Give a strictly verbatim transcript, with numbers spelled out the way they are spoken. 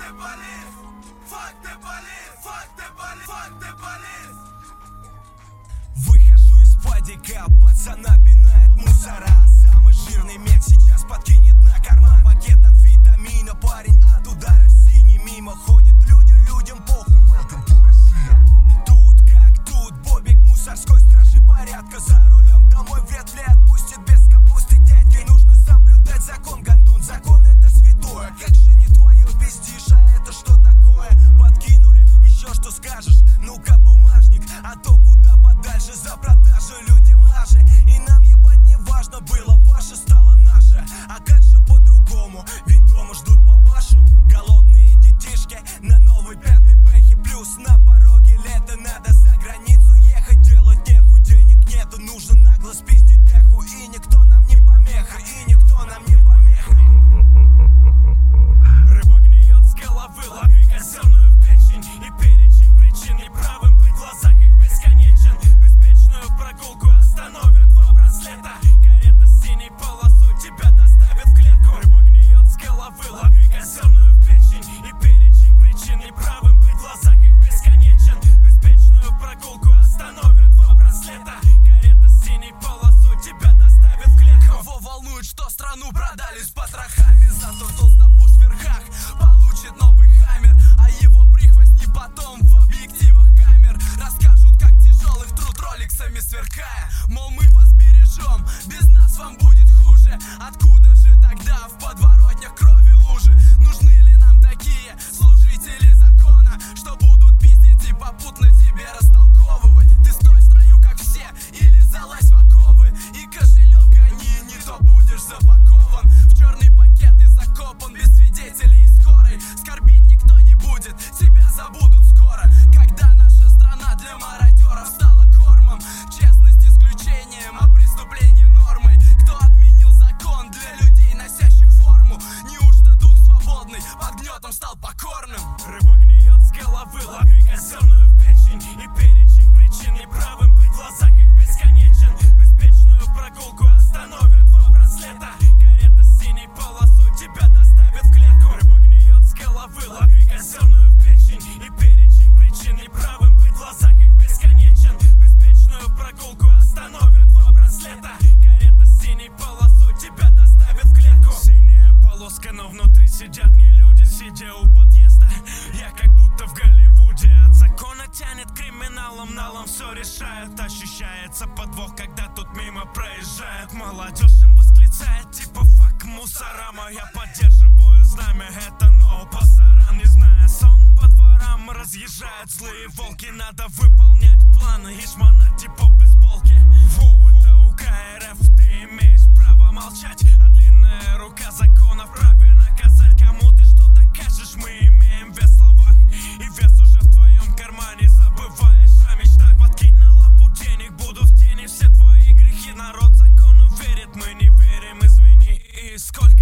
the police. Fuck the police. Fuck the police. Fuck the police. Выхожу из падика, пацана пинает мусора. Самый жирный мег сейчас подкинет на карман пакет амфетамина. Парень от удара синий мимо ходит. Люди, людям похуй. Welcome to Россия. Тут как тут, бобик мусорской стражи порядка. За рулем домой вряд ли отпустит без капусты дядьки. Нужно соблюдать закон, гандун, закон это святое. Как же не твое бездиша, это что такое? Подкинули, еще что скажешь? Ну-ка бумажник, а то куда подальше за продажу людям лажи. И нам ебать не важно было, ваше стало наше. А как же по-другому, ведь дома ждут папашу. Голодные детишки на новой пятой бэхе. Плюс на пороге лета, надо за границу ехать. Делать нехуй, денег нету, нужно нагло спиздить теху. И никто нам не помеха, и никто нам не помеха. Рыба гниет с головы, лови казенную в печень. И перечень причин неправым при глазах их бесконечен. Беспечную прогулку остановят два браслета. Карета с синей полосой тебя доставит в клетку. Рыба гниет с головы, лови казенную в печень. И перечень причин неправым при глазах их бесконечен. Беспечную прогулку остановят два браслета. Карета с синей полосой тебя доставит в клетку. Кого волнует, что страну продали с потрохами? Зато толстопуз в верхах получит новый хаммер. А его прихвостни потом в объективах камер расскажут, как тяжелый в труд роликсами сверкая. Мол, мы вас бережем, без нас вам будет хуже. Откуда же тогда в подворотнях крови лужи? Нужны ли нам такие служители закона, что будут пиздить и попутно тебе растолковывать? Ты стой в строю, как все, или залазь в оковы. И кошелек гони, не то будешь запакован в черный пакет и закопан без свидетелей и скорой. Скорбить никто не будет, тебя забудут скоро. Когда наша страна для мародеров стала кормом, честность исключением, а преступление нормой. Кто отменил закон для людей, носящих форму? Неужто дух свободный под гнетом стал покорным? Рыба гниет с головы, лови казенную в печень. И перечень причин неправым при глазах их бесконечен. Беспечную прогулку остановят два браслета. Карета с синей полосой тебя доставит в клетку. Рыба гниет с головы, лови казенную в печень. И перечень причин неправым при глазах их бесконечен. Беспечную прогулку остановят два браслета. Карета с синей полосой тебя доставит в клетку. Синяя полоска, но внутри сидят не люди. Сидя у подъезда, я как будто в Голливуде. От закона тянет криминалом, налом все решает. Ощущается подвох, когда тут мимо проезжает. Молодежь им восклицает, типа фак мусорама. Я поддерживаю знамя, это но пасаран. Не зная сон по дворам разъезжают злые волки. Надо выполнять планы и шмонать типа бейсболки. Воу, это УК РФ, ты имеешь право молчать. А длинная рука закона вправе наказать. Кому ты что докажешь, мы имеем вес в словах. И вес уже в твоем кармане, забываешь о мечтах. Подкинь на лапу денег, буду в тени, все твои грехи. Народ закону верит, мы не верим, извини. И сколько